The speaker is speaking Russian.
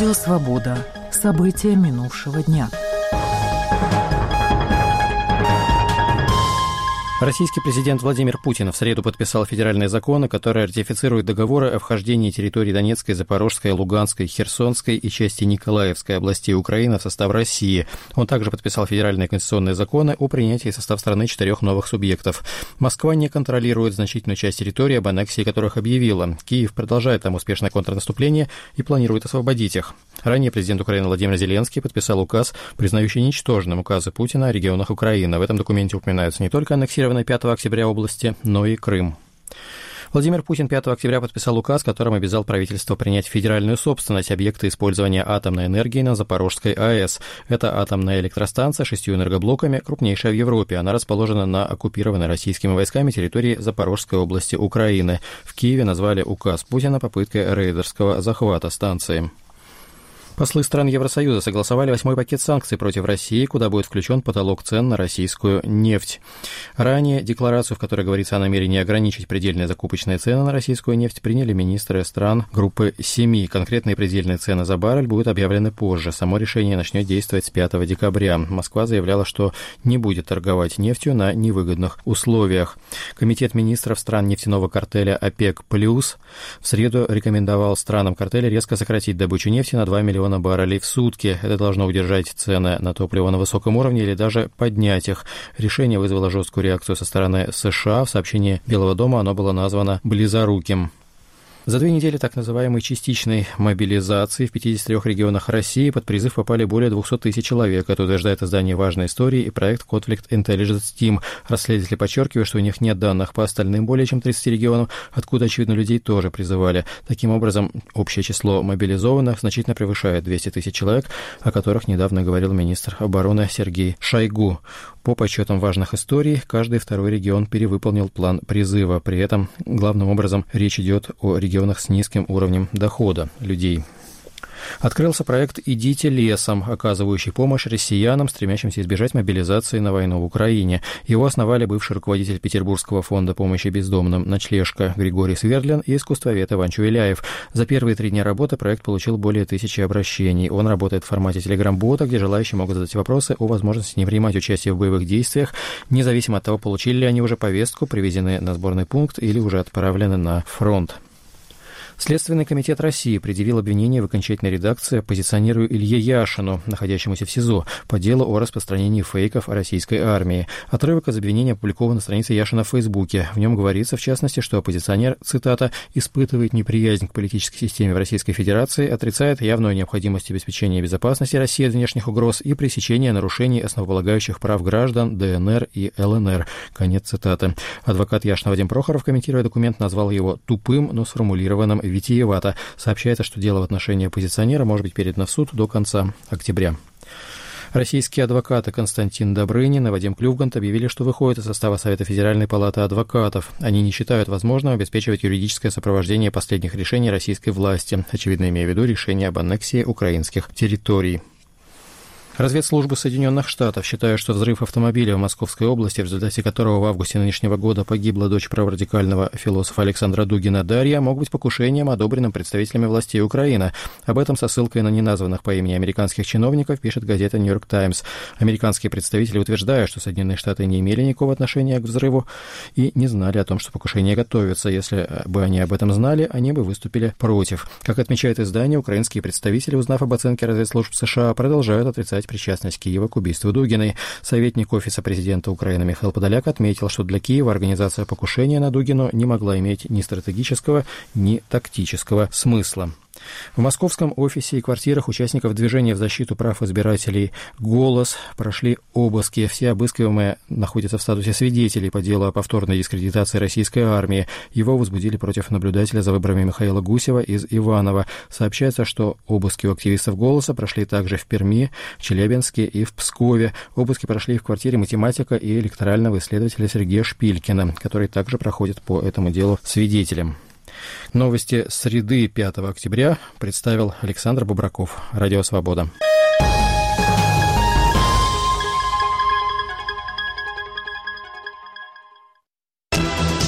Радио «Свобода». События минувшего дня. Российский президент Владимир Путин в среду подписал федеральные законы, которые ратифицируют договоры о вхождении территорий Донецкой, Запорожской, Луганской, Херсонской и части Николаевской областей Украины в состав России. Он также подписал федеральные конституционные законы о принятии в состав страны 4 новых субъектов. Москва не контролирует значительную часть территорий, об аннексии которых объявила. Киев продолжает там успешное контрнаступление и планирует освободить их. Ранее президент Украины Владимир Зеленский подписал указ, признающий ничтожным указы Путина о регионах Украины. В этом документе упоминаются не только аннексированные 5 октября области, но и Крым. Владимир Путин 5 октября подписал указ, которым обязал правительство принять в федеральную собственность объекты использования атомной энергии на Запорожской АЭС. Это атомная электростанция с 6 энергоблоками, крупнейшая в Европе. Она расположена на оккупированной российскими войсками территории Запорожской области Украины. В Киеве назвали указ Путина попыткой рейдерского захвата станции. Послы стран Евросоюза согласовали 8-й пакет санкций против России, куда будет включен потолок цен на российскую нефть. Ранее декларацию, в которой говорится о намерении ограничить предельные закупочные цены на российскую нефть, приняли министры стран группы 7. Конкретные предельные цены за баррель будут объявлены позже. Само решение начнет действовать с 5 декабря. Москва заявляла, что не будет торговать нефтью на невыгодных условиях. Комитет министров стран нефтяного картеля ОПЕК+, в среду рекомендовал странам картеля резко сократить добычу нефти на 2 миллиона баррелей в сутки. Это должно удержать цены на топливо на высоком уровне или даже поднять их. Решение вызвало жесткую реакцию со стороны США. В сообщении Белого дома оно было названо «близоруким». За 2 недели так называемой частичной мобилизации в 53 регионах России под призыв попали более 200 тысяч человек. Это утверждает издание «Важной истории» и проект Conflict Intelligence Team. Расследователи подчеркивают, что у них нет данных по остальным более чем 30 регионам, откуда, очевидно, людей тоже призывали. Таким образом, общее число мобилизованных значительно превышает 200 тысяч человек, о которых недавно говорил министр обороны Сергей Шойгу. По подсчетам «Важных историй», каждый второй регион перевыполнил план призыва. При этом, главным образом, речь идет о регионах с низким уровнем дохода людей. Открылся проект «Идите лесом», оказывающий помощь россиянам, стремящимся избежать мобилизации на войну в Украине. Его основали бывший руководитель Петербургского фонда помощи бездомным «Ночлежка» Григорий Свердлин и искусствовед Иван Чувеляев. За первые 3 дня работы проект получил более 1000 обращений. Он работает в формате телеграм-бота, где желающие могут задать вопросы о возможности не принимать участие в боевых действиях, независимо от того, получили ли они уже повестку, привезены на сборный пункт или уже отправлены на фронт. Следственный комитет России предъявил обвинение в окончательной редакции оппозиционеру Илье Яшину, находящемуся в СИЗО, по делу о распространении фейков о российской армии. Отрывок из обвинения опубликован на странице Яшина в Фейсбуке. В нем говорится, в частности, что оппозиционер, цитата, «испытывает неприязнь к политической системе в Российской Федерации, отрицает явную необходимость обеспечения безопасности России от внешних угроз и пресечения нарушений основополагающих прав граждан ДНР и ЛНР». Конец цитаты. Адвокат Яшина Вадим Прохоров, комментируя документ, назвал его тупым, но сформулированным витиевато. Сообщается, что дело в отношении оппозиционера может быть передано в суд до конца октября. Российские адвокаты Константин Добрынин и Вадим Клювгант объявили, что выходят из состава Совета Федеральной палаты адвокатов. Они не считают возможным обеспечивать юридическое сопровождение последних решений российской власти, очевидно имея в виду решение об аннексии украинских территорий. Разведслужбы Соединенных Штатов считают, что взрыв автомобиля в Московской области, в результате которого в августе нынешнего года погибла дочь праворадикального философа Александра Дугина Дарья, мог быть покушением, одобренным представителями властей Украины. Об этом со ссылкой на неназванных по имени американских чиновников пишет газета «Нью-Йорк Таймс». Американские представители утверждают, что Соединенные Штаты не имели никакого отношения к взрыву и не знали о том, что покушение готовится. Если бы они об этом знали, они бы выступили против. Как отмечает издание, украинские представители, узнав об оценке разведслужб США, продолжают отрицать причастность Киева к убийству Дугиной. Советник Офиса президента Украины Михаил Подоляк отметил, что для Киева организация покушения на Дугину не могла иметь ни стратегического, ни тактического смысла. В московском офисе и квартирах участников движения в защиту прав избирателей «Голос» прошли обыски. Все обыскиваемые находятся в статусе свидетелей по делу о повторной дискредитации российской армии. Его возбудили против наблюдателя за выборами Михаила Гусева из Иваново. Сообщается, что обыски у активистов «Голоса» прошли также в Перми, в Челябинске и в Пскове. Обыски прошли в квартире математика и электорального исследователя Сергея Шпилькина, который также проходит по этому делу свидетелем. Новости среды 5 октября представил Александр Бубраков. Радио «Свобода».